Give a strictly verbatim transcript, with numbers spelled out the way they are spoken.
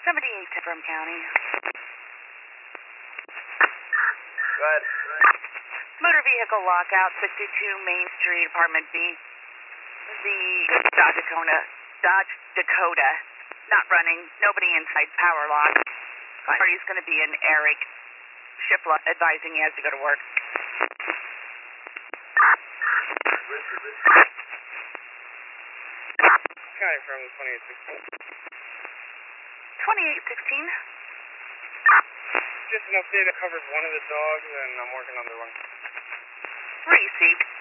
seventy-eight to Brim County. Go ahead. Motor vehicle lockout, sixty-two Main Street, Apartment B. The Dodge Dakota, Dodge Dakota, not running, nobody inside, power lock. Party's going to be in Eric. Shifla advising he has to go to work. County from twenty-eight sixteen. twenty-eight sixteen. Just an update that covers one of the dogs, and I'm working on the one. Received.